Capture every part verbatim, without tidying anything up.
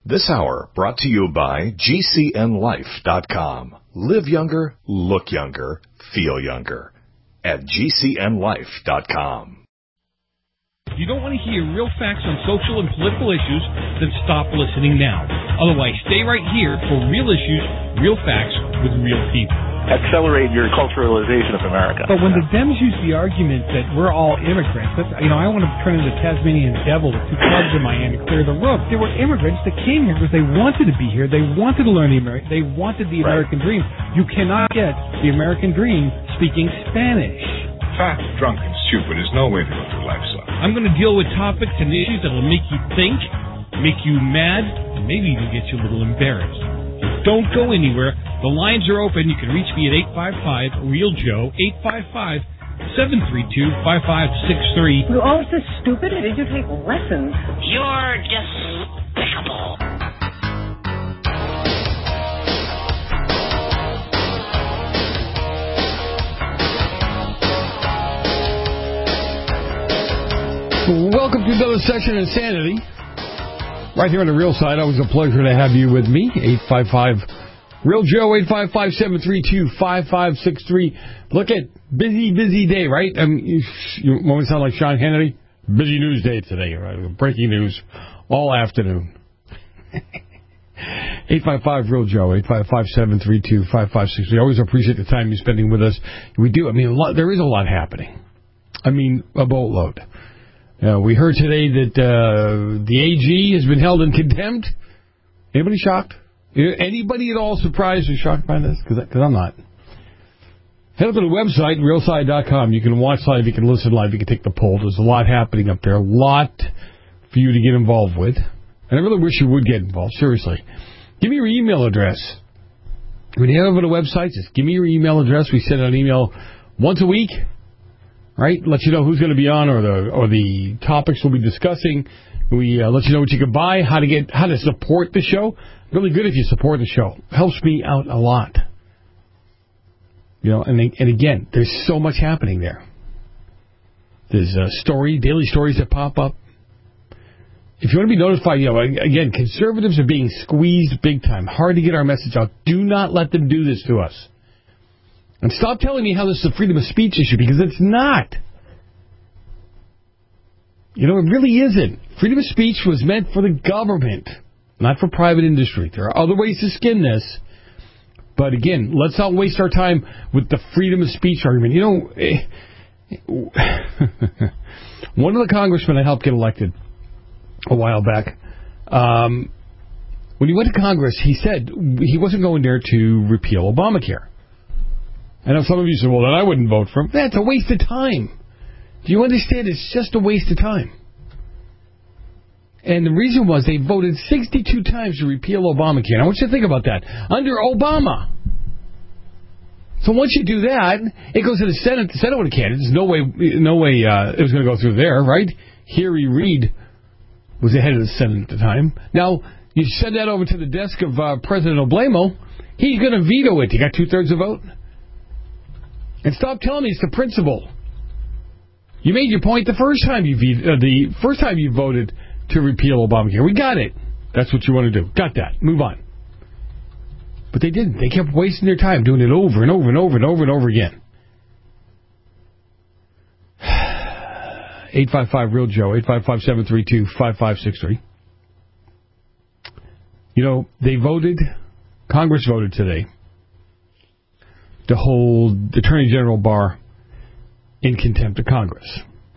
This hour brought to you by G C N life dot com. Live younger, look younger, feel younger. At G C N life dot com. If you don't want to hear real facts on social and political issues, then stop listening now. Otherwise, stay right here for real issues, real facts with real people. Accelerate your culturalization of America. But when the Dems use the argument that we're all immigrants, that's, you know, I want to turn into Tasmanian devil with two clubs in my hand to clear the room. There were immigrants that came here because they wanted to be here. They wanted to learn the American. They wanted the American right. dream. You cannot get the American dream speaking Spanish. Fat, drunk, and stupid is no way to go through life, son. I'm going to deal with topics and issues that will make you think, make you mad, and maybe even get you a little embarrassed. Don't go anywhere. The lines are open. You can reach me at eight five five, real Joe, eight five five, seven three two, five five six three. You're all so stupid. Did you take lessons? You're despicable. Welcome to another session of Insanity. Right here on the Real Side, always a pleasure to have you with me. eight five five, real Joe, eight five five, seven three two, five five six three. Look at busy, busy day, right? I mean, you, you want to sound like Sean Hannity? Busy news day today, right? Breaking news all afternoon. eight five five, real Joe, eight five five, seven three two, five five six three. Always appreciate the time you're spending with us. We do. I mean, a lot, there is a lot happening. I mean, a boatload. Uh, we heard today that uh, the A G has been held in contempt. Anybody shocked? Anybody at all surprised or shocked by this? Because I'm not. Head up to the website, real side dot com. You can watch live, you can listen live, you can take the poll. There's a lot happening up there, a lot for you to get involved with. And I really wish you would get involved, seriously. Give me your email address. When you head over to the website, just give me your email address. We send out an email once a week. Right, let you know who's going to be on, or the or the topics we'll be discussing. We uh, let you know what you can buy, how to get, how to support the show. Really good if you support the show. Helps me out a lot. You know, and and again, there's so much happening there. There's a story, daily stories that pop up. If you want to be notified, you know, again, conservatives are being squeezed big time. Hard to get our message out. Do not let them do this to us. And stop telling me how this is a freedom of speech issue, because it's not. You know, it really isn't. Freedom of speech was meant for the government, not for private industry. There are other ways to skin this. But again, let's not waste our time with the freedom of speech argument. You know, one of the congressmen I helped get elected a while back, um, when he went to Congress, he said he wasn't going there to repeal Obamacare. I know some of you say, well, then I wouldn't vote for him. That's a waste of time. Do you understand? It's just a waste of time. And the reason was they voted sixty-two times to repeal Obamacare. Now, I want you to think about that. Under Obama. So once you do that, it goes to the Senate. The Senate would have candidates. There's no way, no way uh, it was going to go through there, right? Harry Reid was the head of the Senate at the time. Now, you send that over to the desk of uh, President Oblamo. He's going to veto it. You got two-thirds of the vote? And stop telling me it's the principle. You made your point the first time you uh, the first time you voted to repeal Obamacare. We got it. That's what you want to do. Got that. Move on. But they didn't. They kept wasting their time doing it over and over and over and over and over again. eight five five, real Joe, eight five five, seven three two, five five six three. You know, they voted, Congress voted today to hold Attorney General Barr in contempt of Congress.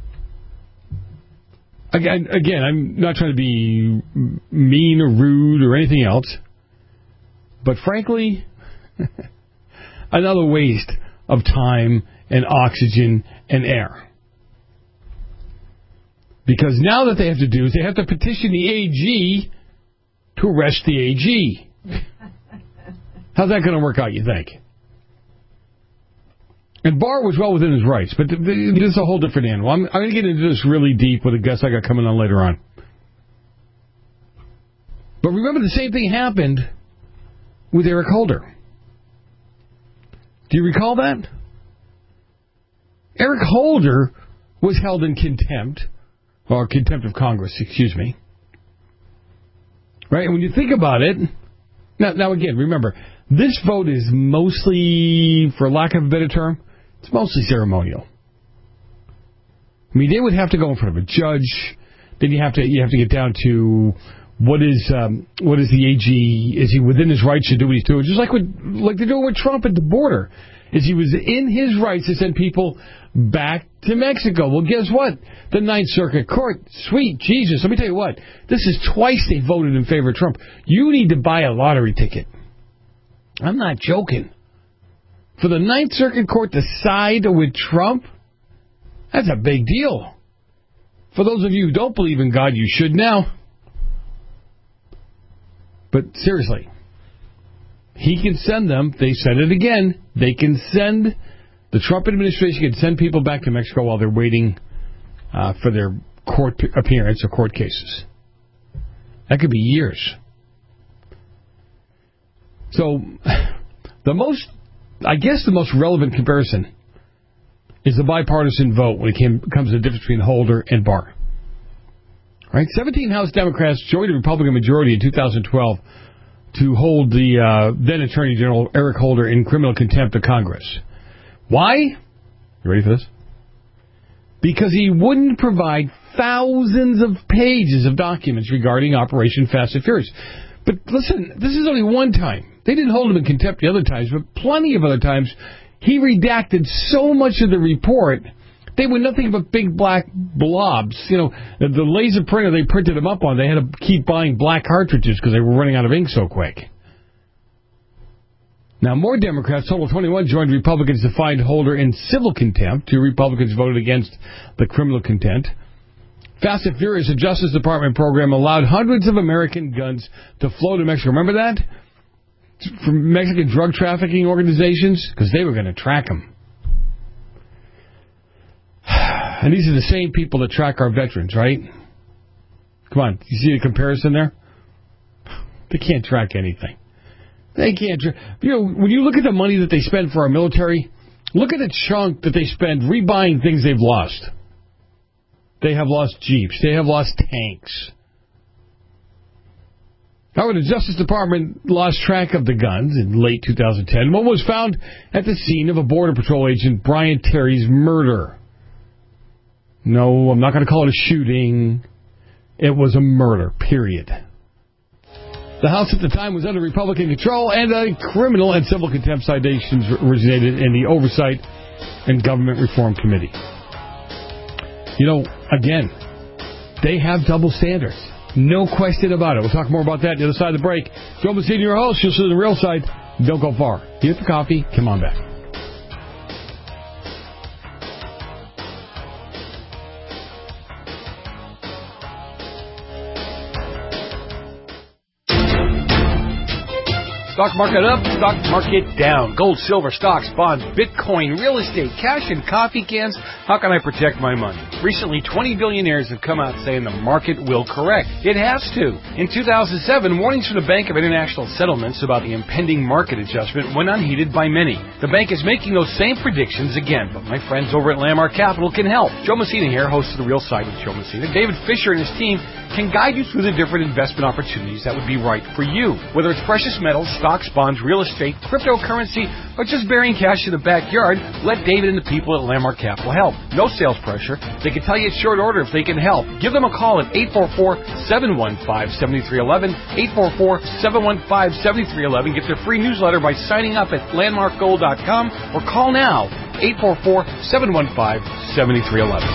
Again, again, I'm not trying to be mean or rude or anything else, but frankly, another waste of time and oxygen and air. Because now that they have to do is they have to petition the A G to arrest the A G. How's that going to work out, you think? And Barr was well within his rights, but th- th- this is a whole different animal. I'm, I'm going to get into this really deep with a guest I got coming on later on. But remember, the same thing happened with Eric Holder. Do you recall that? Eric Holder was held in contempt, or contempt of Congress, excuse me, Right? And when you think about it, now, now again, remember, this vote is mostly, for lack of a better term, it's mostly ceremonial. I mean, they would have to go in front of a judge. Then you have to you have to get down to what is um, what is the A G? Is he within his rights to do what he's doing? Just like with, like they're doing with Trump at the border. Is he was in his rights to send people back to Mexico? Well, guess what? The Ninth Circuit Court, sweet Jesus, let me tell you what. This is twice they voted in favor of Trump. You need to buy a lottery ticket. I'm not joking. For the Ninth Circuit Court to side with Trump, that's a big deal. For those of you who don't believe in God, you should now. But seriously, he can send them. They said it again. They can send, the Trump administration can send people back to Mexico while they're waiting uh, for their court appearance or court cases. That could be years. So, the most, I guess the most relevant comparison is the bipartisan vote when it came, comes to the difference between Holder and Barr. Right? seventeen House Democrats joined the Republican majority in two thousand twelve to hold the uh, then Attorney General Eric Holder in criminal contempt of Congress. Why? You ready for this? Because he wouldn't provide thousands of pages of documents regarding Operation Fast and Furious. But listen, this is only one time. They didn't hold him in contempt the other times, but plenty of other times he redacted so much of the report, they were nothing but big black blobs. You know, the, the laser printer they printed them up on, they had to keep buying black cartridges because they were running out of ink so quick. Now, more Democrats, total twenty-one, joined Republicans to find Holder in civil contempt. Two Republicans voted against the criminal contempt. Fast and Furious, a Justice Department program, allowed hundreds of American guns to flow to Mexico. Remember that? From Mexican drug trafficking organizations? Because they were going to track them. And these are the same people that track our veterans, right? Come on, you see the comparison there? They can't track anything. They can't track. You know, when you look at the money that they spend for our military, look at the chunk that they spend rebuying things they've lost. They have lost Jeeps. They have lost tanks. However, the Justice Department lost track of the guns in late two thousand ten. One was found at the scene of a Border Patrol agent, Brian Terry's murder. No, I'm not going to call it a shooting. It was a murder, period. The House at the time was under Republican control, and a criminal and civil contempt citations originated in the Oversight and Government Reform Committee. You know, again, they have double standards. No question about it. We'll talk more about that on the other side of the break. Joe Messina, your host. You'll see the real side. Don't go far. Get the coffee. Come on back. Stock market up, stock market down. Gold, silver, stocks, bonds, Bitcoin, real estate, cash, and coffee cans. How can I protect my money? Recently, twenty billionaires have come out saying the market will correct. It has to. In two thousand seven, warnings from the Bank of International Settlements about the impending market adjustment went unheeded by many. The bank is making those same predictions again, but my friends over at Landmark Capital can help. Joe Messina here, host of The Real Side with Joe Messina. David Fisher and his team can guide you through the different investment opportunities that would be right for you. Whether it's precious metals, stocks, bonds, real estate, cryptocurrency, or just burying cash in the backyard, let David and the people at Landmark Capital help. No sales pressure. They can tell you at short order if they can help. Give them a call at eight four four, seven one five, seven three one one, eight four four, seven one five, seven three one one. Get their free newsletter by signing up at landmark gold dot com or call now, eight four four, seven one five, seven three one one.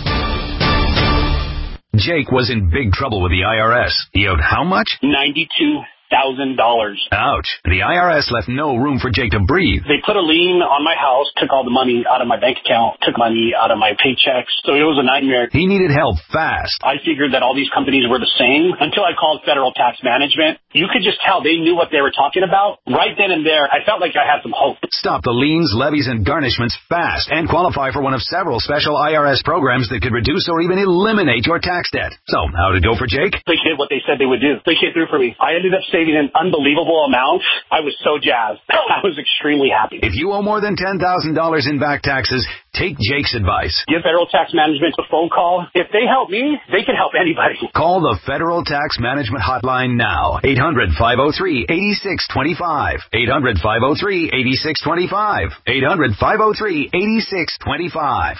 Jake was in big trouble with the I R S. He owed how much? ninety-two thousand dollars. Ouch. The I R S left no room for Jake to breathe. They put a lien on my house, took all the money out of my bank account, took money out of my paychecks. So it was a nightmare. He needed help fast. I figured that all these companies were the same until I called Federal Tax Management. You could just tell they knew what they were talking about. Right then and there, I felt like I had some hope. Stop the liens, levies, and garnishments fast and qualify for one of several special I R S programs that could reduce or even eliminate your tax debt. So, how did it go for Jake? They did what they said they would do. They came through for me. I ended up saving an unbelievable amount. I was so jazzed. I was extremely happy. If you owe more than ten thousand dollars in back taxes, Take Jake's advice. Give Federal Tax Management a phone call. If they help me, they can help anybody. Call the Federal Tax Management Hotline now. eight hundred, five oh three, eight six two five. eight hundred, five oh three, eight six two five. eight hundred, five oh three, eight six two five.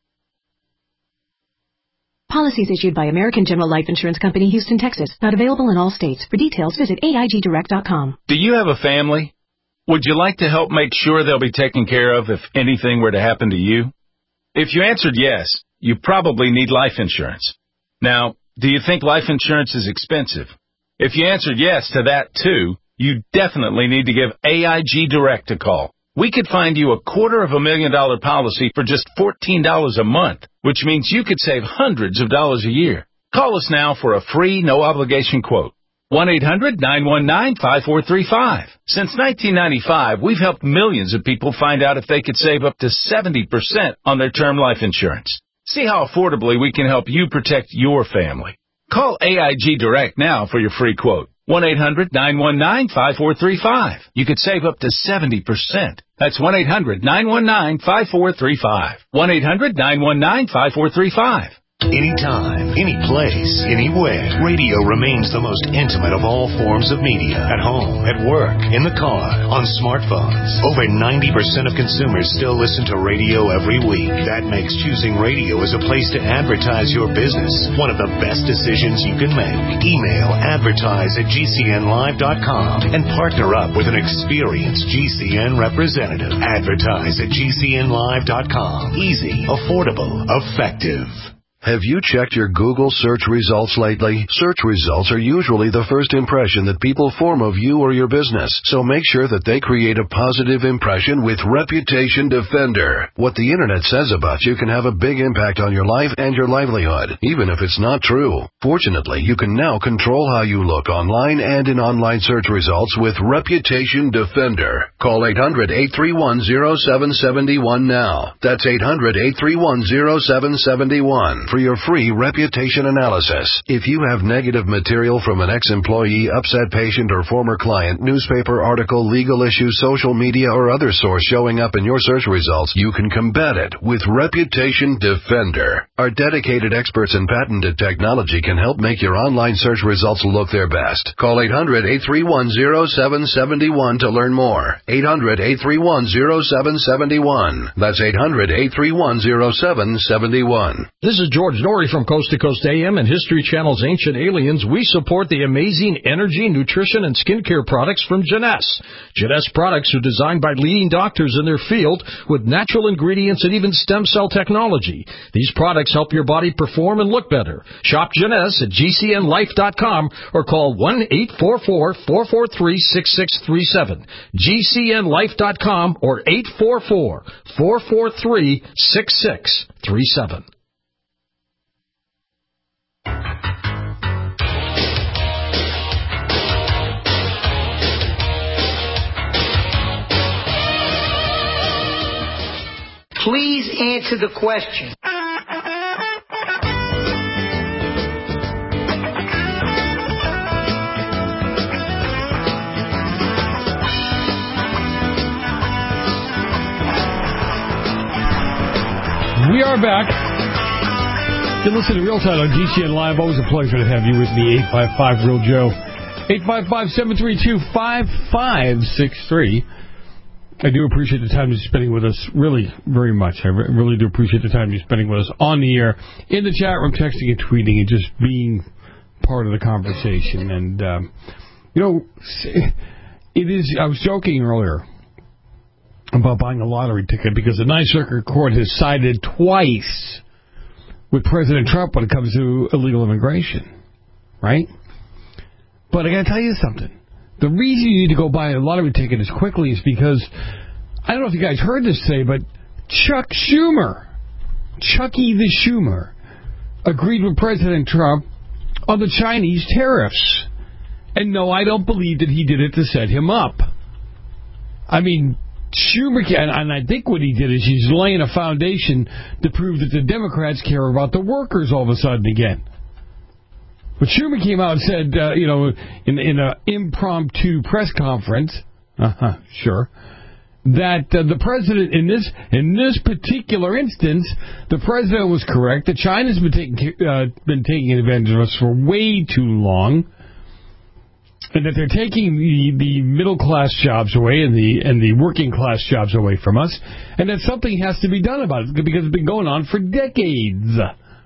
Policies issued by American General Life Insurance Company, Houston, Texas. Not available in all states. For details, visit A I G direct dot com. Do you have a family? Would you like to help make sure they'll be taken care of if anything were to happen to you? If you answered yes, you probably need life insurance. Now, do you think life insurance is expensive? If you answered yes to that too, you definitely need to give A I G Direct a call. We could find you a quarter of a million dollar policy for just fourteen dollars a month, which means you could save hundreds of dollars a year. Call us now for a free, no-obligation quote. one eight hundred, nine one nine, five four three five. Since nineteen ninety-five, we've helped millions of people find out if they could save up to seventy percent on their term life insurance. See how affordably we can help you protect your family. Call A I G Direct now for your free quote. one eight hundred, nine one nine, five four three five. You could save up to seventy percent. That's one eight hundred, nine one nine, five four three five. one eight hundred, nine one nine, five four three five. Anytime, any place, anywhere, radio remains the most intimate of all forms of media. At home, at work, in the car, on smartphones. Over ninety percent of consumers still listen to radio every week. That makes choosing radio as a place to advertise your business one of the best decisions you can make. Email advertise at G C N live dot com and partner up with an experienced G C N representative. Advertise at G C N live dot com. Easy, affordable, effective. Have you checked your Google search results lately? Search results are usually the first impression that people form of you or your business, so make sure that they create a positive impression with Reputation Defender. What the internet says about you can have a big impact on your life and your livelihood, even if it's not true. Fortunately, you can now control how you look online and in online search results with Reputation Defender. Call eight hundred, eight three one, zero seven seven one now. That's eight hundred, eight three one, zero seven seven one. For your free reputation analysis. If you have negative material from an ex-employee, upset patient, or former client, newspaper article, legal issue, social media, or other source showing up in your search results, you can combat it with Reputation Defender. Our dedicated experts in patented technology can help make your online search results look their best. Call eight hundred, eight three one, zero seven seven one to learn more. eight hundred, eight three one, zero seven seven one. That's eight hundred, eight three one, zero seven seven one. This is George Norrie from Coast to Coast A M and History Channel's Ancient Aliens. We support the amazing energy, nutrition, and skincare products from Jeunesse. Jeunesse products are designed by leading doctors in their field with natural ingredients and even stem cell technology. These products help your body perform and look better. Shop Jeunesse at G C N life dot com or call one eight four four, four four three, six six three seven. G C N life dot com or eight four four, four four three, six six three seven. Please answer the question. We are back. You can listen to Real Time on G C N Live. Always a pleasure to have you with me. eight five five, REAL Joe. eight five five, seven three two, five five six three. I do appreciate the time you're spending with us, really, very much. I re- really do appreciate the time you're spending with us on the air, in the chat room, texting and tweeting, and just being part of the conversation. And, um, you know, it is, I was joking earlier about buying a lottery ticket because the Ninth Circuit Court has sided twice with President Trump when it comes to illegal immigration, right? But I got to tell you something. The reason you need to go buy a lottery ticket as quickly is because, I don't know if you guys heard this today, but Chuck Schumer, Chucky the Schumer, agreed with President Trump on the Chinese tariffs. And no, I don't believe that he did it to set him up. I mean, Schumer, and I think what he did is he's laying a foundation to prove that the Democrats care about the workers all of a sudden again. But Schumer came out and said, uh, you know, in in an impromptu press conference, uh-huh, sure, that uh, the president, in this in this particular instance, the president was correct, that China's been taking, uh, been taking advantage of us for way too long, and that they're taking the, the middle-class jobs away and the and the working-class jobs away from us, and that something has to be done about it, because it's been going on for decades.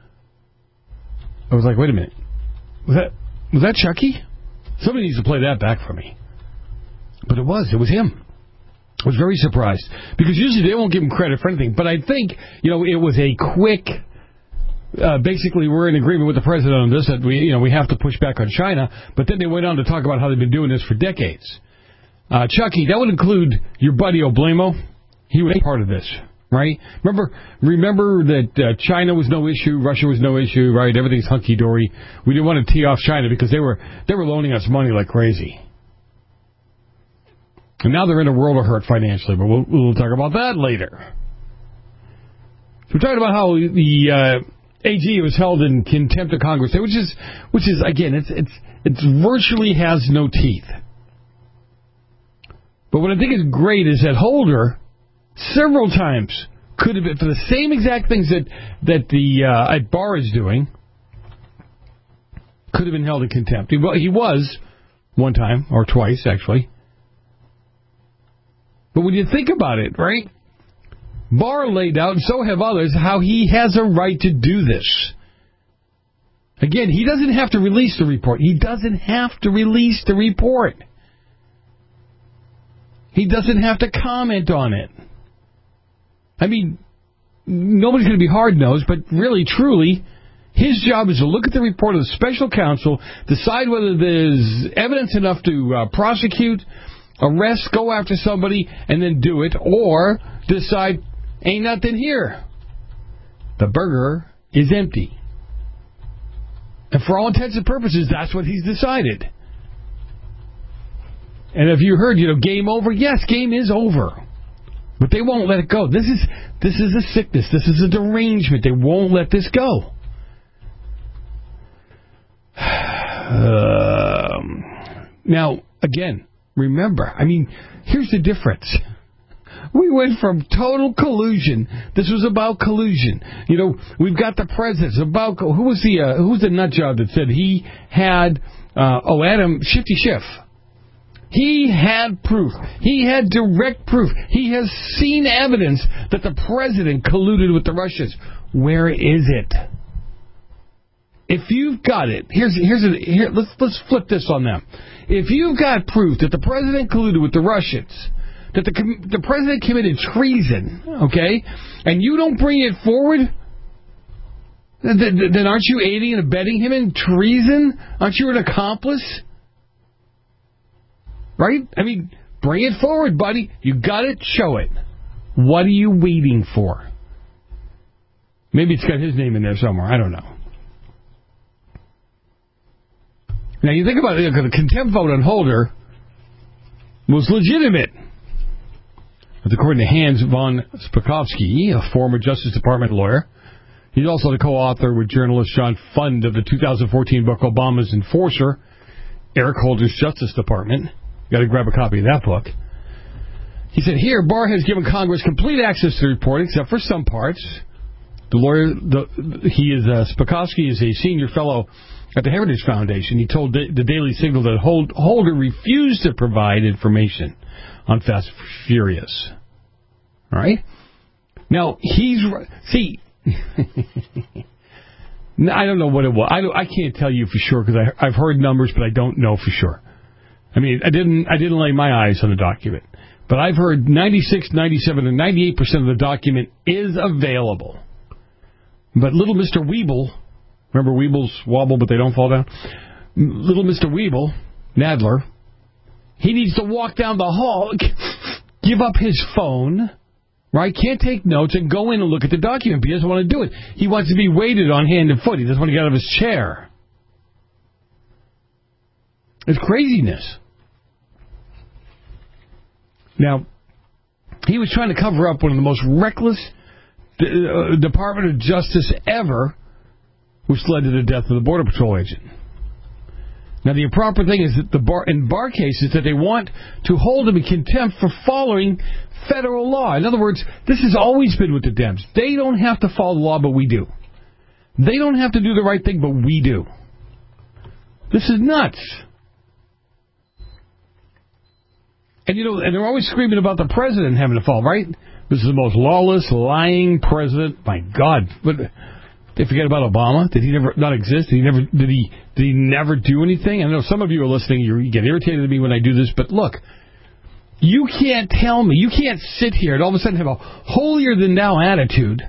I was like, wait a minute. Was that was that Chucky? Somebody needs to play that back for me. But it was. It was him. I was very surprised. Because usually they won't give him credit for anything. But I think, you know, it was a quick... Uh, basically, we're in agreement with the president on this, that we, you know, we have to push back on China. But then they went on to talk about how they've been doing this for decades. Uh, Chucky, that would include your buddy Oblamo. He was part of this, right? Remember, remember that uh, China was no issue, Russia was no issue, right? Everything's hunky dory. We didn't want to tee off China because they were they were loaning us money like crazy. And now they're in a world of hurt financially, but we'll, we'll talk about that later. So we're talking about how the uh, A G was held in contempt of Congress, which is, which is again, it's it's it's virtually has no teeth. But what I think is great is that Holder, several times, could have been for the same exact things that that the uh, Barr is doing, could have been held in contempt. He, he was one time or twice actually. But when you think about it, right, Barr laid out, and so have others, how he has a right to do this. Again, he doesn't have to release the report. He doesn't have to release the report. He doesn't have to comment on it. I mean, nobody's going to be hard-nosed, but really, truly, his job is to look at the report of the special counsel, decide whether there's evidence enough to uh, prosecute, arrest, go after somebody, and then do it, or decide, ain't nothing here. The burger is empty. And for all intents and purposes, that's what he's decided. And have you heard, you know, game over? Yes, game is over. But they won't let it go. This is this is a sickness. This is a derangement. They won't let this go. Um, now, again, remember, I mean, here's the difference. We went from total collusion. This was about collusion. You know, we've got the presidents about who was the uh, who was the nut job that said he had uh, oh Adam Shifty Schiff. He had proof. He had direct proof. He has seen evidence that the president colluded with the Russians. Where is it? If you've got it, here's here's a, here. Let's let's flip this on them. If you've got proof that the president colluded with the Russians, that the the president committed treason, okay, and you don't bring it forward, then, then aren't you aiding and abetting him in treason? Aren't you an accomplice? Right? I mean, bring it forward, buddy. You got it. Show it. What are you waiting for? Maybe it's got his name in there somewhere. I don't know. Now, you think about it, the contempt vote on Holder was legitimate. But according to Hans von Spakovsky, a former Justice Department lawyer, he's also the co-author with journalist John Fund of the two thousand fourteen book Obama's Enforcer, Eric Holder's Justice Department. Got to grab a copy of that book. He said, here, Barr has given Congress complete access to the report, except for some parts. The lawyer, the, he is, uh, Spakovsky is a senior fellow at the Heritage Foundation. He told the Daily Signal that Holder refused to provide information on Fast and Furious. All right? Now, he's... See... I don't know what it was. I, I can't tell you for sure because I've heard numbers, but I don't know for sure. I mean, I didn't I didn't lay my eyes on the document. But I've heard ninety-six, ninety-seven, and ninety-eight percent of the document is available. But little Mister Weeble, remember Weebles wobble but they don't fall down? Little Mister Weeble, Nadler, he needs to walk down the hall, give up his phone, right? Can't take notes and go in and look at the document. But he doesn't want to do it. He wants to be weighted on hand and foot. He doesn't want to get out of his chair. It's craziness. Now, he was trying to cover up one of the most reckless uh, Department of Justice ever, which led to the death of the Border Patrol agent. Now, the improper thing is that the bar, in bar cases that they want to hold him in contempt for following federal law. In other words, this has always been with the Dems. They don't have to follow the law, but we do. They don't have to do the right thing, but we do. This is nuts. And, you know, and they're always screaming about the president having to fall, right? This is the most lawless, lying president. My God. But they forget about Obama? Did he never not exist? Did he never did he did he never do anything? I know some of you are listening, you get irritated at me when I do this, but look, you can't tell me, you can't sit here and all of a sudden have a holier than thou attitude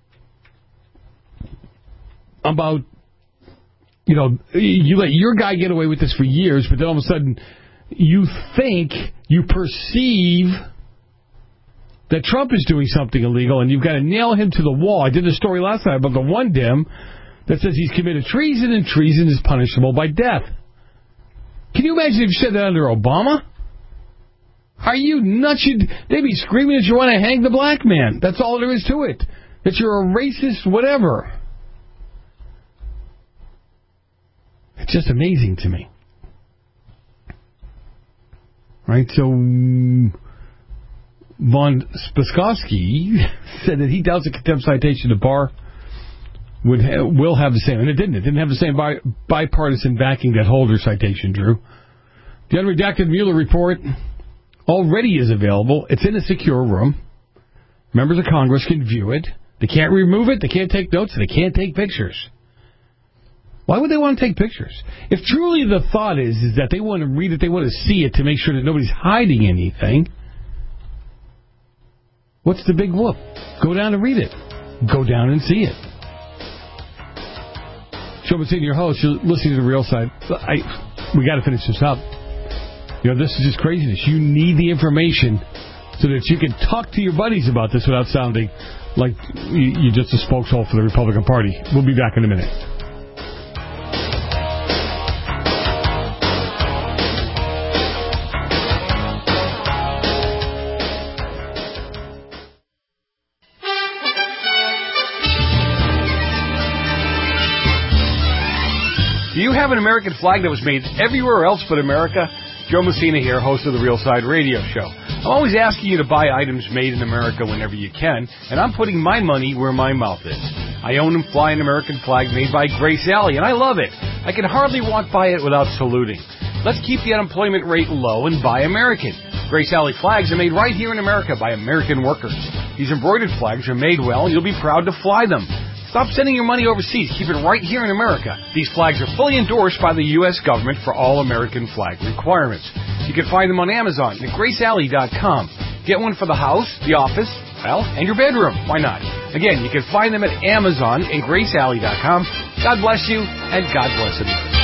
about, you know, you let your guy get away with this for years, but then all of a sudden you think, you perceive that Trump is doing something illegal, and you've got to nail him to the wall. I did a story last night about the one Dem that says he's committed treason, and treason is punishable by death. Can you imagine if you said that under Obama? Are you nuts? You'd, they'd be screaming that you want to hang the black man. That's all there is to it. That you're a racist, whatever. It's just amazing to me. Right, so Von Spassky said that he doubts a contempt citation to Barr would ha- will have the same, and it didn't. It didn't have the same bi- bipartisan backing that Holder citation drew. The unredacted Mueller report already is available. It's in a secure room. Members of Congress can view it. They can't remove it. They can't take notes. And they can't take pictures. Why would they want to take pictures? If truly the thought is, is that they want to read it, they want to see it to make sure that nobody's hiding anything, what's the big whoop? Go down and read it. Go down and see it. Joe Mancini, your host, you're listening to The Real Side. I, we got to finish this up. You know, this is just craziness. You need the information so that you can talk to your buddies about this without sounding like you're just a spokeshole for the Republican Party. We'll be back in a minute. Do you have an American flag that was made everywhere else but America? Joe Messina here, host of the Real Side Radio Show. I'm always asking you to buy items made in America whenever you can, and I'm putting my money where my mouth is. I own and fly an American flag made by Grace Alley, and I love it. I can hardly walk by it without saluting. Let's keep the unemployment rate low and buy American. Grace Alley flags are made right here in America by American workers. These embroidered flags are made well, and you'll be proud to fly them. Stop sending your money overseas. Keep it right here in America. These flags are fully endorsed by the U S government for all American flag requirements. You can find them on Amazon at grace alley dot com. Get one for the house, the office, well, and your bedroom. Why not? Again, you can find them at Amazon and grace alley dot com. God bless you, and God bless America.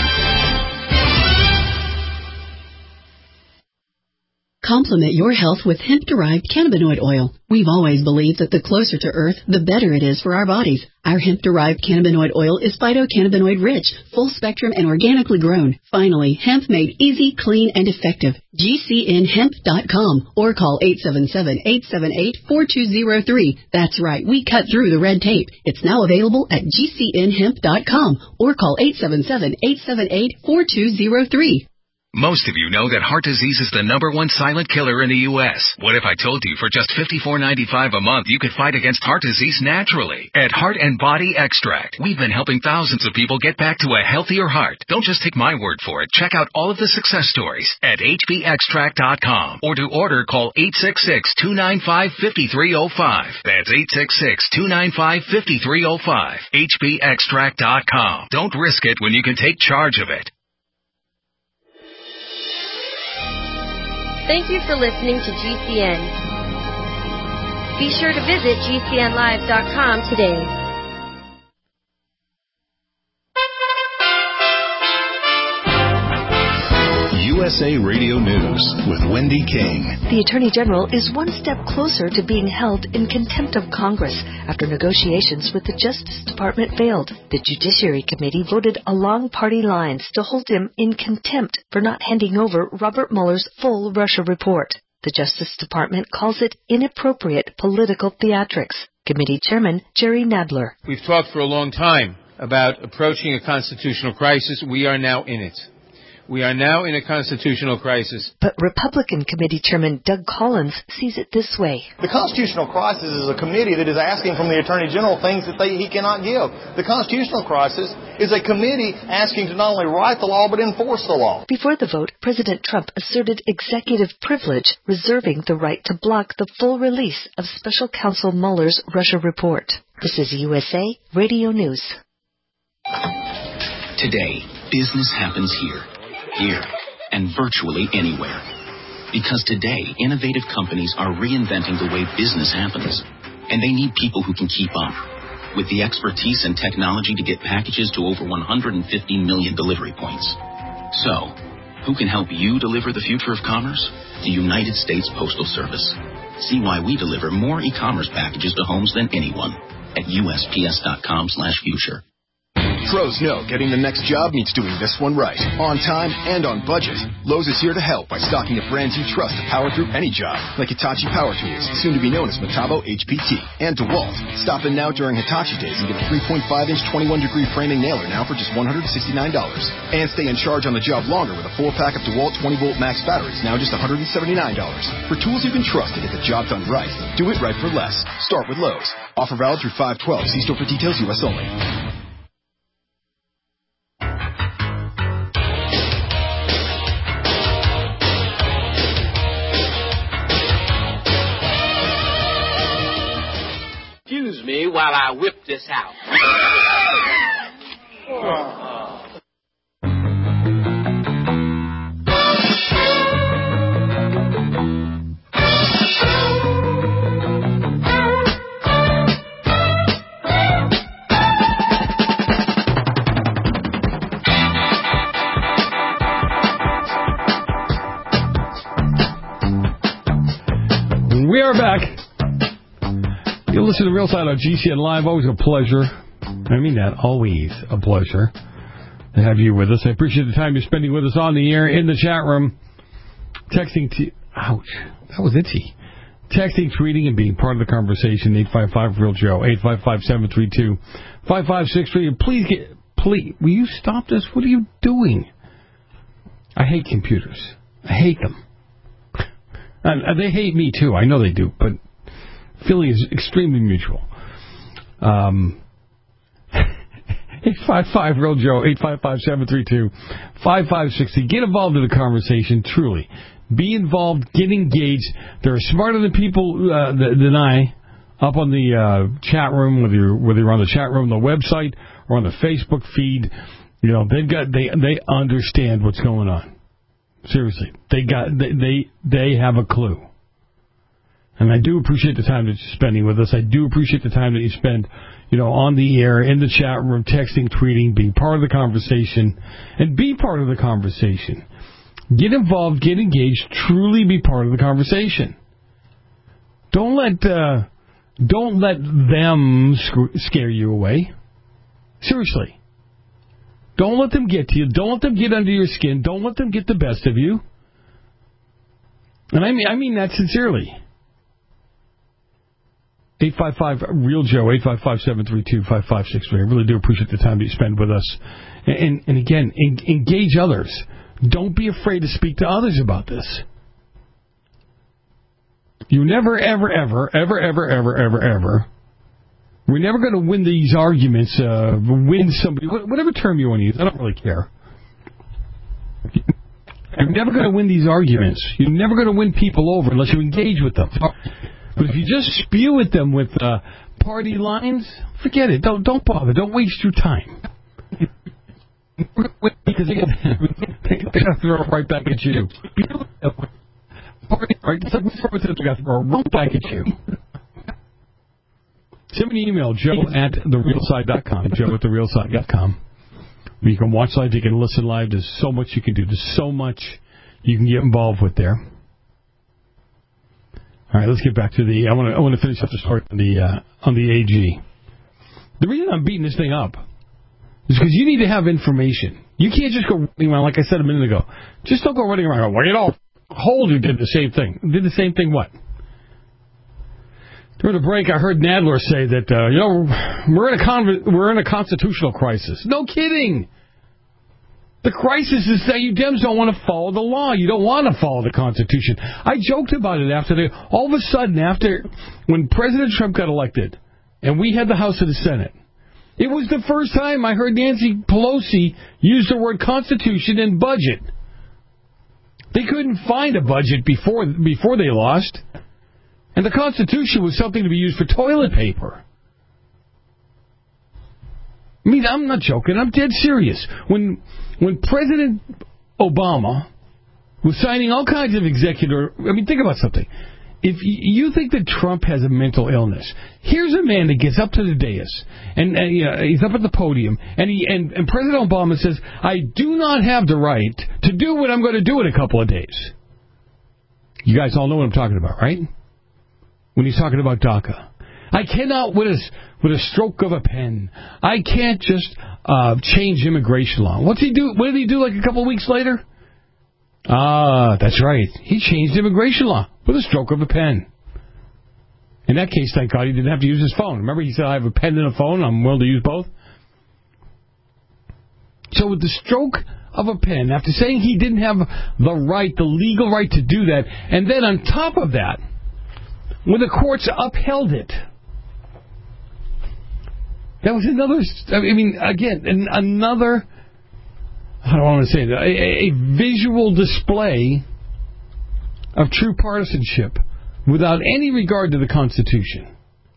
Complement your health with hemp-derived cannabinoid oil. We've always believed that the closer to Earth, the better it is for our bodies. Our hemp-derived cannabinoid oil is phytocannabinoid rich, full spectrum, and organically grown. Finally, hemp made easy, clean, and effective. G C N hemp dot com or call eight seven seven, eight seven eight, four two zero three. That's right, we cut through the red tape. It's now available at G C N hemp dot com or call eight seven seven, eight seven eight, four two zero three. Most of you know that heart disease is the number one silent killer in the U S What if I told you for just fifty-four ninety-five a month you could fight against heart disease naturally? At Heart and Body Extract, we've been helping thousands of people get back to a healthier heart. Don't just take my word for it. Check out all of the success stories at H B extract dot com or to order call eight six six, two nine five, five three zero five. That's eight six six, two nine five, five three zero five. H B extract dot com. Don't risk it when you can take charge of it. Thank you for listening to G C N. Be sure to visit G C N live dot com today. U S A Radio News with Wendy King. The Attorney General is one step closer to being held in contempt of Congress after negotiations with the Justice Department failed. The Judiciary Committee voted along party lines to hold him in contempt for not handing over Robert Mueller's full Russia report. The Justice Department calls it inappropriate political theatrics. Committee Chairman Jerry Nadler. We've talked for a long time about approaching a constitutional crisis. We are now in it. We are now in a constitutional crisis. But Republican Committee Chairman Doug Collins sees it this way. The constitutional crisis is a committee that is asking from the Attorney General things that they, he cannot give. The constitutional crisis is a committee asking to not only write the law but enforce the law. Before the vote, President Trump asserted executive privilege, reserving the right to block the full release of Special Counsel Mueller's Russia report. This is U S A Radio News. Today, business happens here. Here, and virtually anywhere. Because today, innovative companies are reinventing the way business happens, and they need people who can keep up. With the expertise and technology to get packages to over one hundred fifty million delivery points. So, who can help you deliver the future of commerce? The United States Postal Service. See why we deliver more e-commerce packages to homes than anyone at U S P S dot com slash future. Pros know getting the next job means doing this one right, on time and on budget. Lowe's is here to help by stocking the brands you trust to power through any job, like Hitachi Power Tools, soon to be known as Metabo H P T, and DeWalt. Stop in now during Hitachi Days and get a three point five inch twenty-one degree framing nailer now for just one hundred sixty-nine dollars. And stay in charge on the job longer with a four pack of DeWalt twenty volt max batteries, now just one hundred seventy-nine dollars. For tools you can trust to get the job done right, do it right for less. Start with Lowe's. Offer valid through five twelve. See store for details, U S only. Excuse me while I whip this out. We are back. You listen to Real Side on G C N Live. Always a pleasure. I mean that. Always a pleasure to have you with us. I appreciate the time you're spending with us on the air, in the chat room, texting to... Ouch. That was itchy. Texting, tweeting, and being part of the conversation. eight five five real Joe. eight five five, seven three two, five five six three. Please get... Please. Will you stop this? What are you doing? I hate computers. I hate them. And they hate me, too. I know they do, but feeling is extremely mutual. Um, eight five five real Joe, eight five five, seven three two, five five six zero. Get involved in the conversation, truly. Be involved, get engaged. They're smarter than people uh, than I up on the uh, chat room, whether you're, whether you're on the chat room, the website, or on the Facebook feed. You know, they've got they they understand what's going on. Seriously, they got they, they they have a clue, and I do appreciate the time that you're spending with us. I do appreciate the time that you spend, you know, on the air, in the chat room, texting, tweeting, being part of the conversation, and be part of the conversation. Get involved, get engaged, truly be part of the conversation. Don't let uh, don't let them sc- scare you away. Seriously. Don't let them get to you. Don't let them get under your skin. Don't let them get the best of you. And I mean I mean that sincerely. eight five five real Joe, eight five five, seven three two, five five six three. I really do appreciate the time that you spend with us. And, and, and again, en- engage others. Don't be afraid to speak to others about this. You never, ever, ever, ever, ever, ever, ever, ever... We're never going to win these arguments, uh, win somebody, whatever term you want to use. I don't really care. You're never going to win these arguments. You're never going to win people over unless you engage with them. But if you just spew at them with uh, party lines, forget it. Don't don't bother. Don't waste your time. Because they're going to throw it right back at you. Right? They're going to throw it right back at you. Send me an email, joe at the real side dot com, joe at the real side dot com. You can watch live, you can listen live. There's so much you can do. There's so much you can get involved with there. All right, let's get back to the... I want to I want to finish up the story on the, uh, on the A G. The reason I'm beating this thing up is because you need to have information. You can't just go running around, like I said a minute ago. Just don't go running around. Well, you know, Holder did the same thing. Did the same thing what? During the break, I heard Nadler say that, uh, you know, we're in a con- we're in a constitutional crisis. No kidding. The crisis is that you Dems don't want to follow the law. You don't want to follow the Constitution. I joked about it after they, all of a sudden, after, when President Trump got elected, and we had the House and the Senate, it was the first time I heard Nancy Pelosi use the word Constitution and budget. They couldn't find a budget before before they lost. And the Constitution was something to be used for toilet paper. I mean, I'm not joking. I'm dead serious. When when President Obama was signing all kinds of executive... I mean, think about something. If you think that Trump has a mental illness, here's a man that gets up to the dais, and, and you know, he's up at the podium, and, he, and, and President Obama says, I do not have the right to do what I'm going to do in a couple of days. You guys all know what I'm talking about, right? When he's talking about DACA. I cannot, with a, with a stroke of a pen, I can't just uh, change immigration law. What's he do? What did he do like a couple of weeks later? Ah, that's right. He changed immigration law with a stroke of a pen. In that case, thank God he didn't have to use his phone. Remember, he said, I have a pen and a phone. I'm willing to use both. So with the stroke of a pen, after saying he didn't have the right, the legal right to do that, and then on top of that, when the courts upheld it, that was another, I mean, again, another, I don't want to say that, a, a visual display of true partisanship without any regard to the Constitution.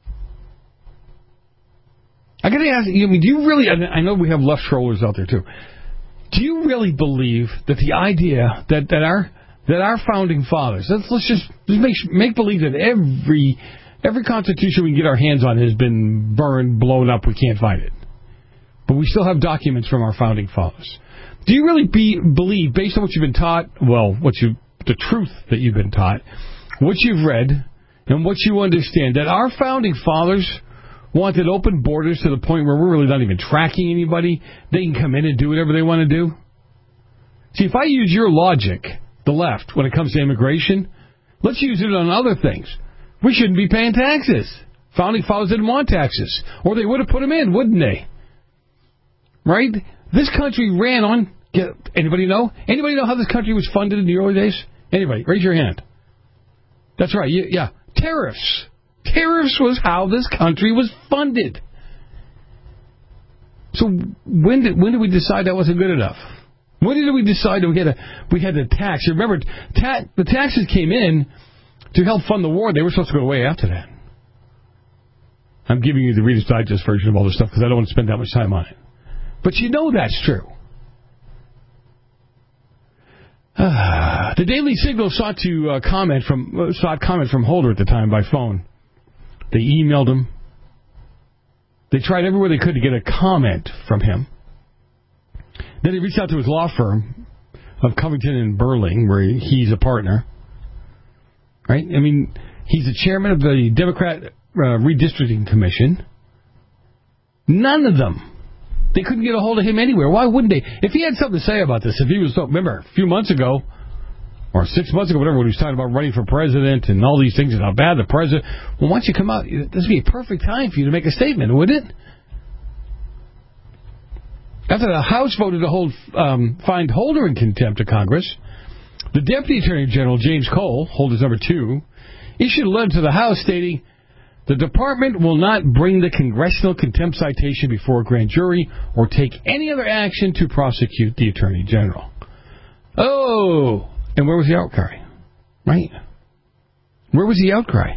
I got to ask you, I mean, do you really, I know we have left trollers out there too, do you really believe that the idea that, that our that our founding fathers, let's, let's just, just make, make believe that every every Constitution we can get our hands on has been burned, blown up, we can't find it. But we still have documents from our founding fathers. Do you really be, believe, based on what you've been taught, well, what you, the truth that you've been taught, what you've read, and what you understand, that our founding fathers wanted open borders to the point where we're really not even tracking anybody? They can come in and do whatever they want to do? See, if I use your logic, the left, when it comes to immigration, let's use it on other things. We shouldn't be paying taxes. Founding fathers didn't want taxes. Or they would have put them in, wouldn't they? Right? This country ran on... Anybody know? Anybody know how this country was funded in the early days? Anybody? Raise your hand. That's right. Yeah. Tariffs. Tariffs was how this country was funded. So when did when did we decide that wasn't good enough? When did we decide that we had to we had to tax? Remember, ta- the taxes came in to help fund the war. They were supposed to go away after that. I'm giving you the Reader's Digest version of all this stuff because I don't want to spend that much time on it. But you know that's true. Uh, the Daily Signal sought to uh, comment from uh, sought comment from Holder at the time by phone. They emailed him. They tried everywhere they could to get a comment from him. Then he reached out to his law firm of Covington and Burling, where he's a partner. Right? I mean, he's the chairman of the Democrat uh, Redistricting Commission. None of them. They couldn't get a hold of him anywhere. Why wouldn't they? If he had something to say about this, if he was, remember, a few months ago, or six months ago, whatever, when he was talking about running for president and all these things and how bad the president, well, why don't you come out? This would be a perfect time for you to make a statement, wouldn't it? After the House voted to hold um, find Holder in contempt of Congress, the Deputy Attorney General, James Cole, Holder's number two, issued a letter to the House stating, the department will not bring the congressional contempt citation before a grand jury or take any other action to prosecute the Attorney General. Oh, and where was the outcry? Right? Where was the outcry?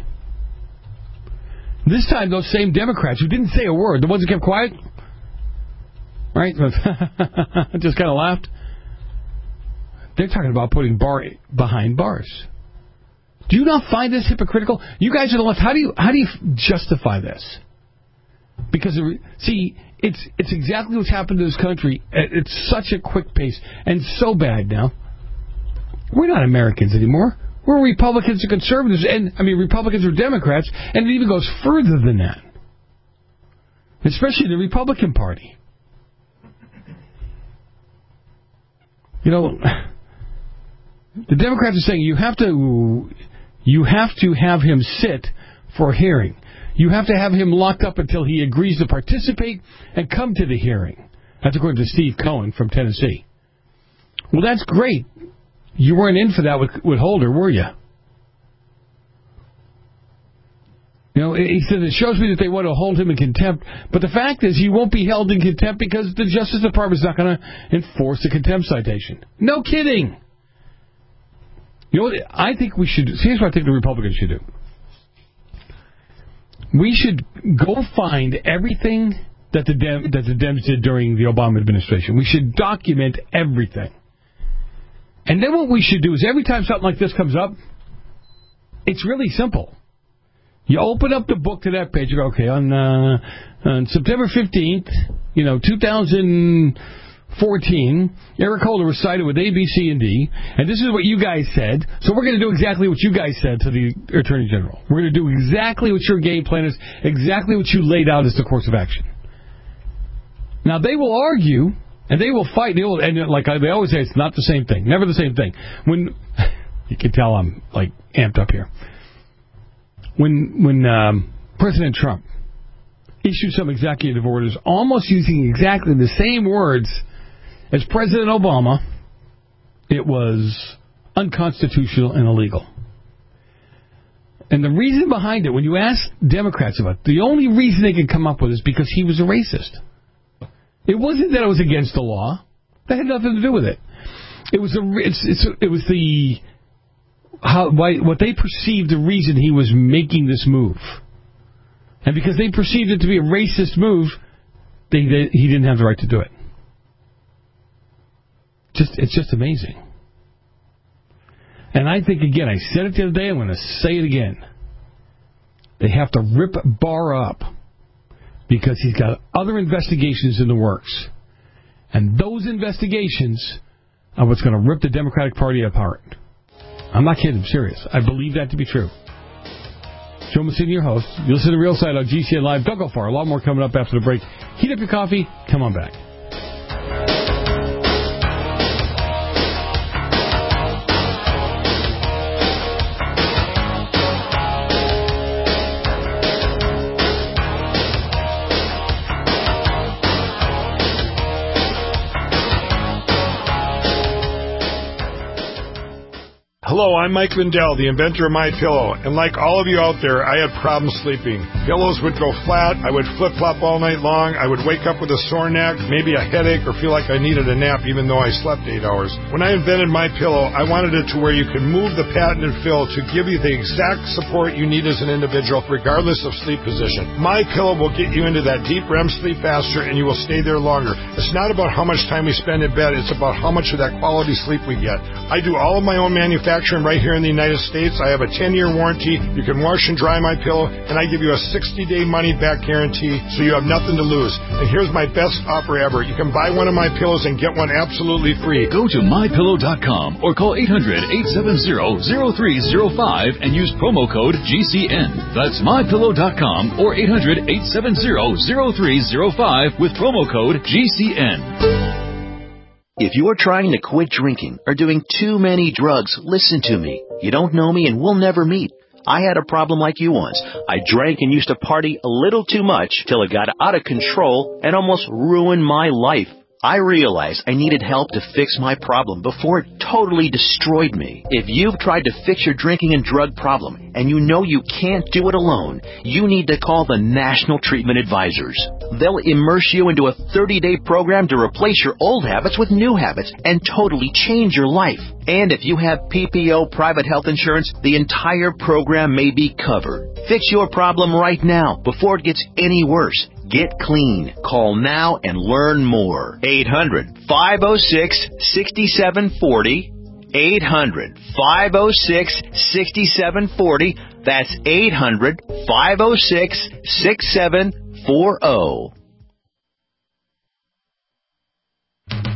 This time, those same Democrats who didn't say a word, the ones that kept quiet, right? Just kind of laughed. They're talking about putting bar behind bars. Do you not find this hypocritical? You guys are the left. How do you how do you justify this? Because see, it's it's exactly what's happened to this country. It's such a quick pace and so bad now. We're not Americans anymore. We're Republicans and conservatives, and I mean Republicans or Democrats, and it even goes further than that. Especially the Republican Party. You know, the Democrats are saying you have to. You have to have him sit for a hearing. You have to have him locked up until he agrees to participate and come to the hearing. That's according to Steve Cohen from Tennessee. Well, that's great. You weren't in for that with, with Holder, were you? You know, he said it shows me that they want to hold him in contempt, but the fact is he won't be held in contempt because the Justice Department's not going to enforce the contempt citation. No kidding. You know what I think we should do? Here's what I think the Republicans should do. We should go find everything that the Dem- that the Dems did during the Obama administration. We should document everything. And then what we should do is every time something like this comes up, it's really simple. You open up the book to that page, you go, okay, on, uh, on September fifteenth, you know, two thousand fourteen, Eric Holder was cited with A, B, C, and D, and this is what you guys said, so we're going to do exactly what you guys said to the Attorney General. We're going to do exactly what your game plan is, exactly what you laid out as the course of action. Now, they will argue, and they will fight, they will, and like they always say, it's not the same thing, never the same thing. When, you can tell I'm, like, amped up here. When when um, President Trump issued some executive orders almost using exactly the same words as President Obama, it was unconstitutional and illegal. And the reason behind it, when you ask Democrats about it, the only reason they can come up with is because he was a racist. It wasn't that it was against the law. That had nothing to do with it. It was, a, it's, it's, it was the... How, why, what they perceived the reason he was making this move. And because they perceived it to be a racist move, they, they, he didn't have the right to do it. Just It's just amazing. And I think, again, I said it the other day, I'm going to say it again. They have to rip Barr up because he's got other investigations in the works. And those investigations are what's going to rip the Democratic Party apart. I'm not kidding. I'm serious. I believe that to be true. Joe Massini, your host. You listen to Real Side on G C N Live. Don't go far. A lot more coming up after the break. Heat up your coffee. Come on back. Hello, I'm Mike Lindell, the inventor of MyPillow, and like all of you out there, I had problems sleeping. Pillows would go flat, I would flip-flop all night long, I would wake up with a sore neck, maybe a headache, or feel like I needed a nap even though I slept eight hours. When I invented MyPillow, I wanted it to where you could move the patented fill to give you the exact support you need as an individual, regardless of sleep position. MyPillow will get you into that deep R E M sleep faster, and you will stay there longer. It's not about how much time we spend in bed, it's about how much of that quality sleep we get. I do all of my own manufacturing right here in the United States. I have a ten-year warranty. You can wash and dry my pillow, and I give you a sixty-day money-back guarantee, so you have nothing to lose. And here's my best offer ever. You can buy one of my pillows and get one absolutely free. Go to my pillow dot com or call eight hundred, eight seven zero, zero three zero five and use promo code G C N. That's my pillow dot com or eight hundred, eight seven zero, zero three zero five with promo code G C N. If you're trying to quit drinking or doing too many drugs, listen to me. You don't know me and we'll never meet. I had a problem like you once. I drank and used to party a little too much till it got out of control and almost ruined my life. I realized I needed help to fix my problem before it totally destroyed me. If you've tried to fix your drinking and drug problem and you know you can't do it alone, you need to call the National Treatment Advisors. They'll immerse you into a thirty-day program to replace your old habits with new habits and totally change your life. And if you have P P O private health insurance, the entire program may be covered. Fix your problem right now before it gets any worse. Get clean. Call now and learn more. eight hundred, five oh six, six seven four oh. eight hundred, five oh six, six seven four oh. That's eight hundred, five oh six, six seven four oh.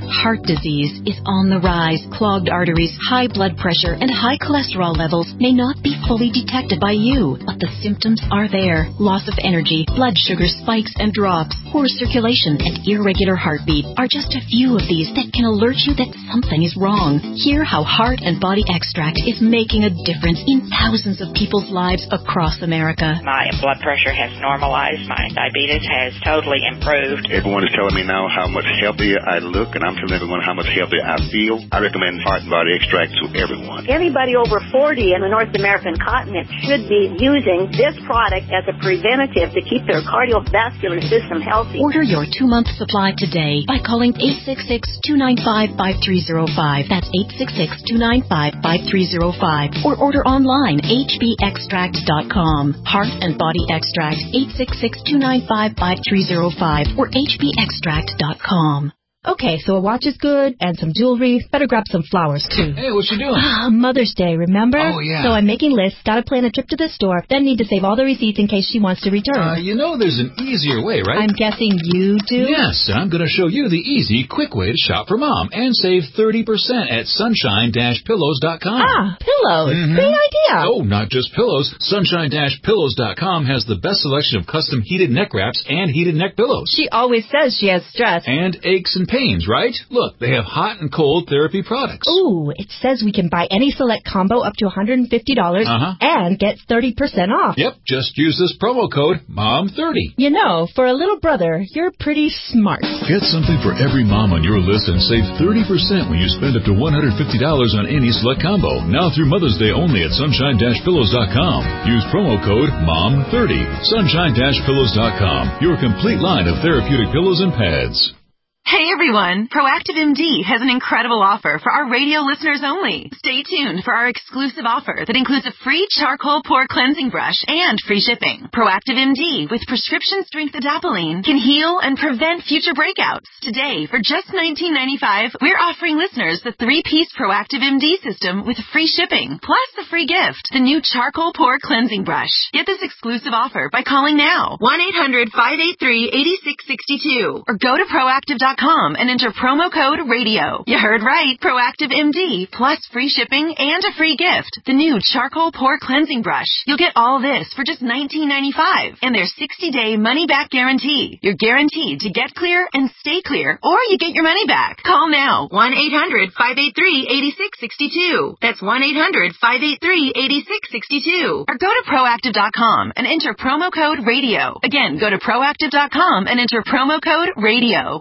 Heart disease is on the rise. Clogged arteries, high blood pressure, and high cholesterol levels may not be fully detected by you, but the symptoms are there. Loss of energy, blood sugar spikes and drops, poor circulation, and irregular heartbeat are just a few of these that can alert you that something is wrong. Hear how Heart and Body Extract is making a difference in thousands of people's lives across America. My blood pressure has normalized. My diabetes has totally improved. Everyone is telling me now how much healthier I look, and I'm telling everyone how much healthier I feel. I recommend Heart and Body Extract to everyone. Anybody over forty in the North American continent should be using this product as a preventative to keep their cardiovascular system healthy. Order your two-month supply today by calling eight six six, two nine five, five three zero five. That's eight six six, two nine five, five three zero five. Or order online, h b extract dot com. Heart and Body Extract, eight six six, two nine five, five three zero five or h b extract dot com. Okay, so a watch is good, and some jewelry. Better grab some flowers, too. Hey, what you doing? Ah, Mother's Day, remember? Oh, yeah. So I'm making lists, gotta plan a trip to the store, then need to save all the receipts in case she wants to return. Uh, you know there's an easier way, right? I'm guessing you do? Yes, I'm going to show you the easy, quick way to shop for Mom and save thirty percent at sunshine dash pillows dot com. Ah, pillows. Mm-hmm. Great idea. Oh, not just pillows. sunshine dash pillows dot com has the best selection of custom heated neck wraps and heated neck pillows. She always says she has stress. And aches and pains, right? Look, they have hot and cold therapy products. Ooh, it says we can buy any select combo up to one hundred fifty dollars uh-huh. and get thirty percent off. Yep, just use this promo code mom thirty. You know, for a little brother, you're pretty smart. Get something for every mom on your list and save thirty percent when you spend up to one hundred fifty dollars on any select combo. Now through Mother's Day only at sunshine dash pillows dot com. Use promo code mom thirty. sunshine dash pillows dot com. Your complete line of therapeutic pillows and pads. Hey everyone, Proactive M D has an incredible offer for our radio listeners only. Stay tuned for our exclusive offer that includes a free charcoal pore cleansing brush and free shipping. Proactive M D with prescription strength adapalene can heal and prevent future breakouts. Today, for just nineteen ninety-five dollars, we're offering listeners the three-piece Proactive M D system with free shipping, plus the free gift, the new charcoal pore cleansing brush. Get this exclusive offer by calling now, one eight hundred, five eight three, eight six six two, or go to proactive dot com and enter promo code radio. You heard right. Proactive M D plus free shipping and a free gift. The new charcoal pore cleansing brush. You'll get all this for just nineteen ninety-five dollars and their sixty-day money-back guarantee. You're guaranteed to get clear and stay clear, or you get your money back. Call now. one eight hundred, five eight three, eight six six two. That's one eight hundred, five eight three, eight six six two. Or go to proactive dot com and enter promo code radio. Again, go to proactive dot com and enter promo code radio.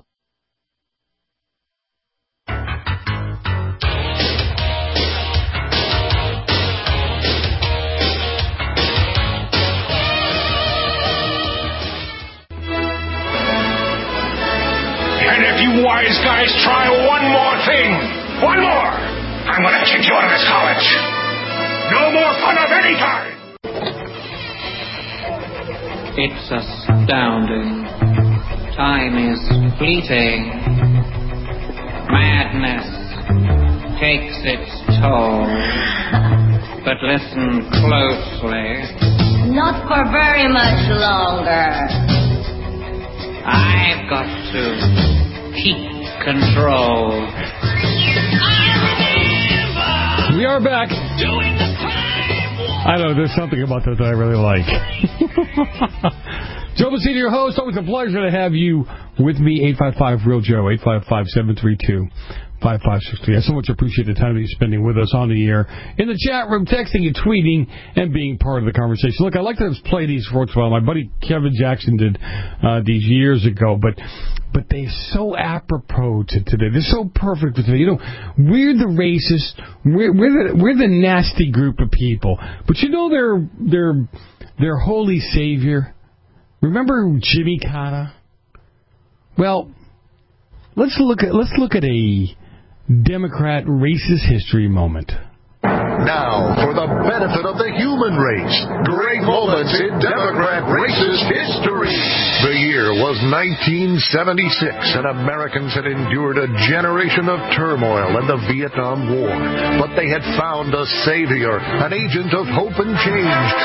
And if you wise guys try one more thing, one more, I'm going to kick you out of this college. No more fun of any kind. It's astounding. Time is fleeting. Madness takes its toll. But listen closely. Not for very much longer. I've got to keep control. We are back. I know, there's something about that that I really like. Joe Messina, your host. Always a pleasure to have you with me. eight five five, real Joe, eight five five, seven three two, five five six three. I so much appreciate the time that you're spending with us on the air, in the chat room, texting and tweeting, and being part of the conversation. Look, I like to play these once in a while. My buddy Kevin Jackson did uh, these years ago, but but they're so apropos to today. They're so perfect for today. You know, we're the racist, we're we're the, we're the nasty group of people, but you know their their their holy savior. Remember Jimmy Carter? Well, let's look at let's look at a Democrat racist history moment. Now, for the benefit of the human race, great moments in Democrat racist history. The year was nineteen seventy-six, and Americans had endured a generation of turmoil in the Vietnam War. But they had found a savior, an agent of hope and change, a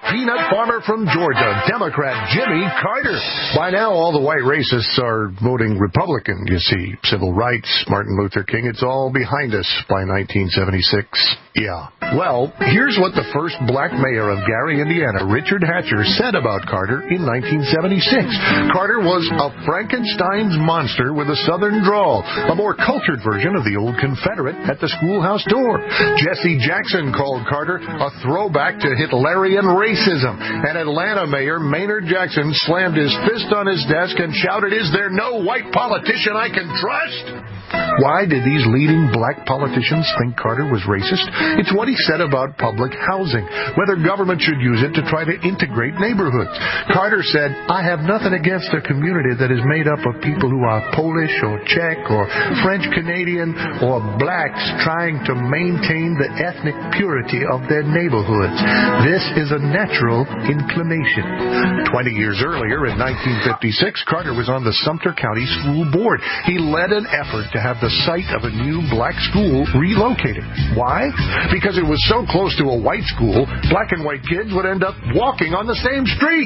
peanut farmer from Georgia, Democrat Jimmy Carter. By now, all the white racists are voting Republican, you see. Civil rights, Martin Luther King, it's all behind us by nineteen seventy-six. Yeah. Well, here's what the first black mayor of Gary, Indiana, Richard Hatcher, said about Carter in nineteen seventy-six. Carter was a Frankenstein's monster with a southern drawl, a more cultured version of the old Confederate at the schoolhouse door. Jesse Jackson called Carter a throwback to Hitlerian racism, and Atlanta Mayor Maynard Jackson slammed his fist on his desk and shouted, "Is there no white politician I can trust?" Why did these leading black politicians think Carter was racist? It's what he said about public housing, whether government should use it to try to integrate neighborhoods. Carter said, "I have nothing against a community that is made up of people who are Polish or Czech or French Canadian or blacks trying to maintain the ethnic purity of their neighborhoods. This is a natural inclination." Twenty years earlier, in nineteen fifty-six, Carter was on the Sumter County School Board. He led an effort to have the site of a new black school relocated. Why? Because it was so close to a white school, black and white kids would end up walking on the same street.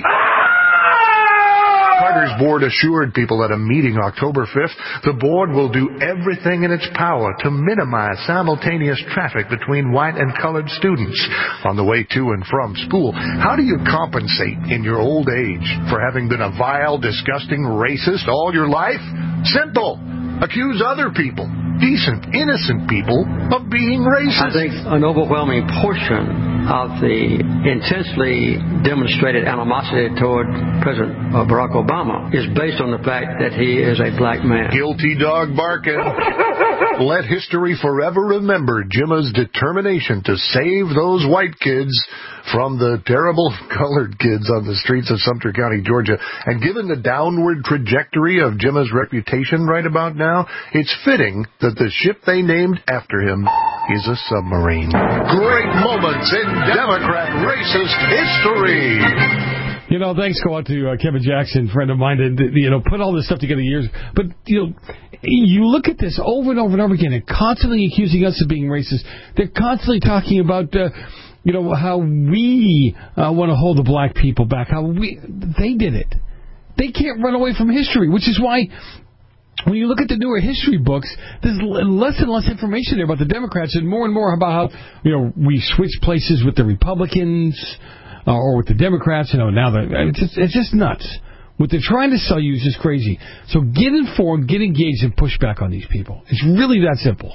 Carter's board assured people at a meeting October fifth, the board will do everything in its power to minimize simultaneous traffic between white and colored students on the way to and from school. How do you compensate in your old age for having been a vile, disgusting racist all your life? Simple. Accuse other people, decent, innocent people, of being racist. I think an overwhelming portion of the intensely demonstrated animosity toward President Barack Obama is based on the fact that he is a black man. Guilty dog barking. Let history forever remember Jimma's determination to save those white kids from the terrible colored kids on the streets of Sumter County, Georgia. And given the downward trajectory of Jimma's reputation right about now, it's fitting that the ship they named after him is a submarine. Great moments in Democrat racist history. You know, thanks go out to uh, Kevin Jackson, friend of mine, that, you know, put all this stuff together years. But, you know, you look at this over and over and over again, and constantly accusing us of being racist. They're constantly talking about, uh, you know, how we uh, want to hold the black people back. How we they did it. They can't run away from history, which is why when you look at the newer history books, there's less and less information there about the Democrats and more and more about how, you know, we switched places with the Republicans uh, or with the Democrats. You know, now that it's just, it's just nuts. What they're trying to sell you is just crazy. So get informed, get engaged, and push back on these people. It's really that simple.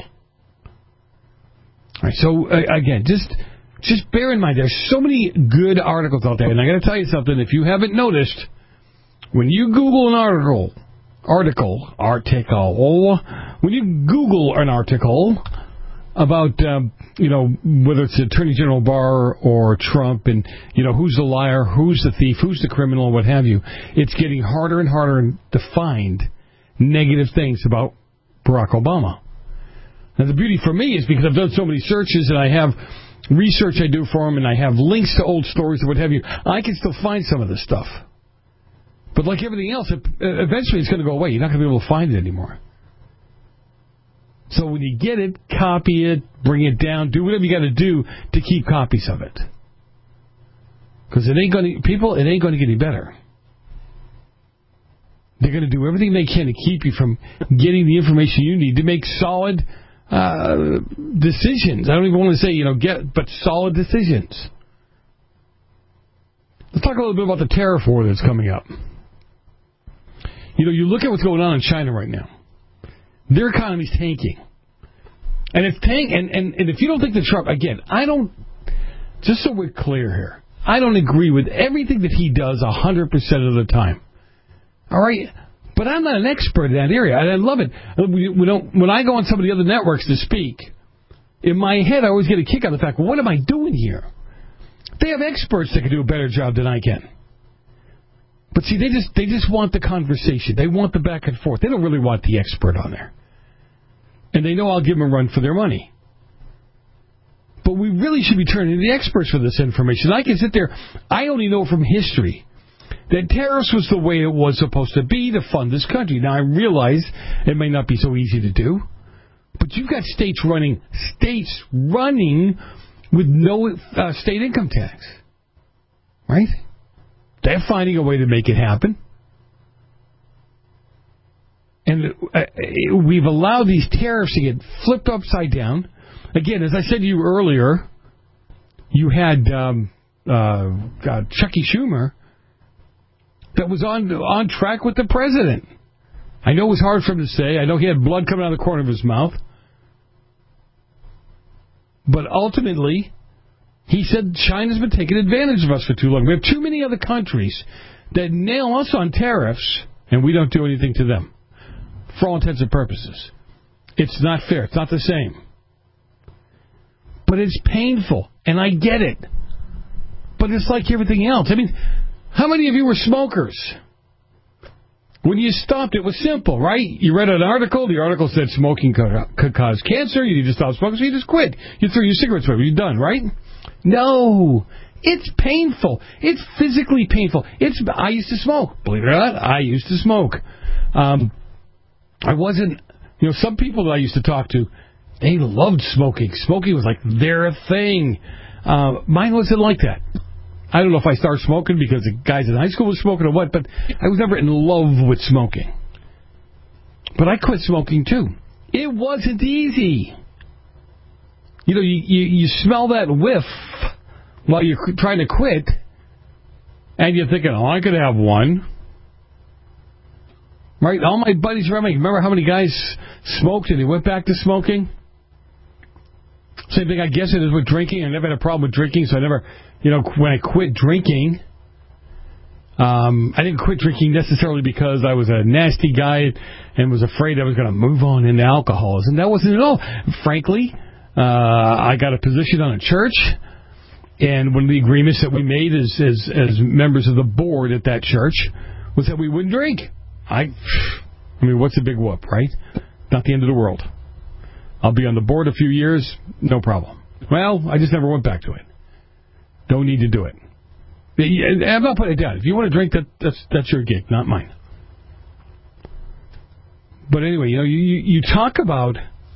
All right. So uh, again, just. Just bear in mind, there's so many good articles out there. And I got to tell you something, if you haven't noticed, when you Google an article, article, article, when you Google an article about, um, you know, whether it's Attorney General Barr or Trump and, you know, who's the liar, who's the thief, who's the criminal, what have you, it's getting harder and harder to find negative things about Barack Obama. Now, the beauty for me is because I've done so many searches and I have research I do for him, and I have links to old stories or what have you, I can still find some of this stuff. But like everything else, eventually it's going to go away. You're not going to be able to find it anymore. So when you get it, copy it, bring it down, do whatever you got to do to keep copies of it. Because it ain't going to, people, it ain't going to get any better. They're going to do everything they can to keep you from getting the information you need to make solid Uh, decisions. I don't even want to say, you know, get, but solid decisions. Let's talk a little bit about the tariff war that's coming up. You know, you look at what's going on in China right now. Their economy's tanking. And it's tank, and, and, and if you don't think that Trump, again, I don't, just so we're clear here, I don't agree with everything that he does one hundred percent of the time. All right? But I'm not an expert in that area, and I love it. We don't, when I go on some of the other networks to speak, in my head I always get a kick out of the fact, well, what am I doing here? They have experts that can do a better job than I can. But see, they just they just want the conversation. They want the back and forth. They don't really want the expert on there. And they know I'll give them a run for their money. But we really should be turning to the experts for this information. I can sit there, I only know from history that tariffs was the way it was supposed to be to fund this country. Now, I realize it may not be so easy to do, but you've got states running, states running with no uh, state income tax. Right? They're finding a way to make it happen. And uh, we've allowed these tariffs to get flipped upside down. Again, as I said to you earlier, you had um, uh, God, Chucky Schumer that was on on track with the president. I know it was hard for him to say. I know he had blood coming out of the corner of his mouth. But ultimately, he said China's been taking advantage of us for too long. We have too many other countries that nail us on tariffs, and we don't do anything to them. For all intents and purposes. It's not fair. It's not the same. But it's painful, and I get it. But it's like everything else. I mean, how many of you were smokers? When you stopped, it was simple, right? You read an article. The article said smoking could, could cause cancer. You need to stop smoking, so you just quit. You threw your cigarettes away. You're done, right? No. It's painful. It's physically painful. It's. I used to smoke. Believe it or not, I used to smoke. Um... I wasn't, you know, some people that I used to talk to, they loved smoking. Smoking was like their thing. Uh, mine wasn't like that. I don't know if I started smoking because the guys in high school were smoking or what, but I was never in love with smoking. But I quit smoking too. It wasn't easy. You know, you, you, you smell that whiff while you're trying to quit, and you're thinking, oh, I could have one. Right, all my buddies around me, remember how many guys smoked and they went back to smoking? Same thing, I guess it is with drinking. I never had a problem with drinking, so I never, you know, when I quit drinking, um, I didn't quit drinking necessarily because I was a nasty guy and was afraid I was going to move on into alcoholism. That wasn't at all. Frankly, uh, I got a position on a church, and one of the agreements that we made as, as, as members of the board at that church was that we wouldn't drink. I, I mean, what's a big whoop, right? Not the end of the world. I'll be on the board a few years, no problem. Well, I just never went back to it. Don't need to do it. I'm not putting it down. If you want to drink, that that's that's your gig, not mine. But anyway, you know, you you, you talk about.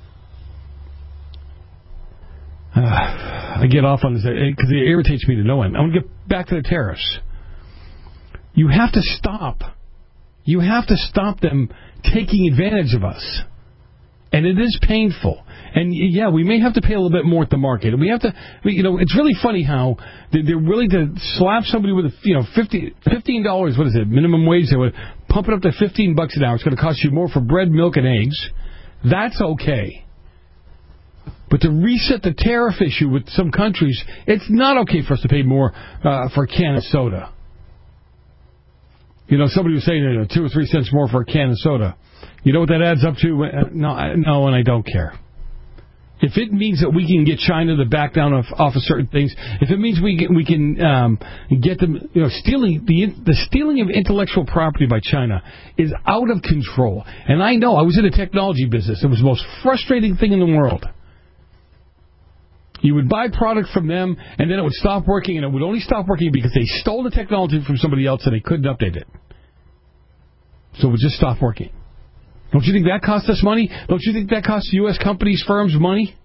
Uh, I get off on this because it irritates me to no end. I want to get back to the tariffs. You have to stop. You have to stop them taking advantage of us. And it is painful. And, yeah, we may have to pay a little bit more at the market. And we have to, you know, it's really funny how they're willing to slap somebody with, a, you know, fifty, fifteen dollars, what is it, minimum wage. They would pump it up to fifteen bucks an hour. It's going to cost you more for bread, milk, and eggs. That's okay. But to reset the tariff issue with some countries, it's not okay for us to pay more uh, for a can of soda. You know, somebody was saying uh, two or three cents more for a can of soda. You know what that adds up to? Uh, no, I, no, and I don't care. If it means that we can get China to back down off, off of certain things, if it means we can, we can um, get them, you know, stealing the the stealing of intellectual property by China is out of control. And I know, I was in the technology business. It was the most frustrating thing in the world. You would buy product from them, and then it would stop working, and it would only stop working because they stole the technology from somebody else and they couldn't update it. So it would just stop working. Don't you think that costs us money? Don't you think that costs U S companies, firms money?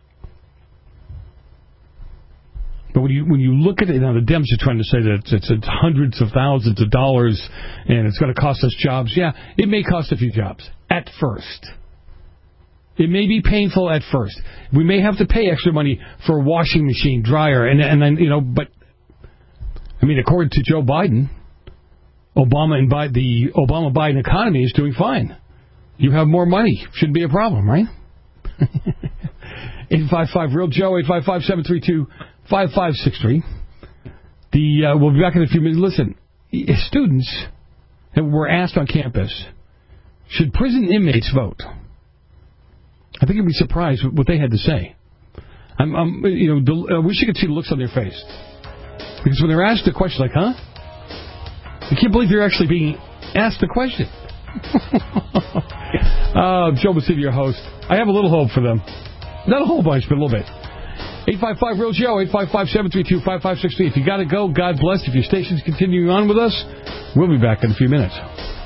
But when you when you look at it, now the Dems are trying to say that it's, it's, it's hundreds of thousands of dollars and it's going to cost us jobs. Yeah, it may cost a few jobs at first. It may be painful at first. We may have to pay extra money for a washing machine, dryer, and and then, you know, but I mean, according to Joe Biden, Obama and Biden, the Obama-Biden economy is doing fine. You have more money. Shouldn't be a problem, right? eight five five real Joe, eight five five, seven three two, five five six three. The, uh, we'll be back in a few minutes. Listen, students that were asked on campus, should prison inmates vote? I think you'd be surprised with what they had to say. I'm, I'm you know, the, I wish you could see the looks on their face. Because when they're asked the question, like, huh? I can't believe you're actually being asked the question. uh, Joe Messina, your host. I have a little hope for them. Not a whole bunch, but a little bit. eight five five real Joe, eight five five, seven three two, five five six three. If you got to go, God bless. If your station's continuing on with us, we'll be back in a few minutes.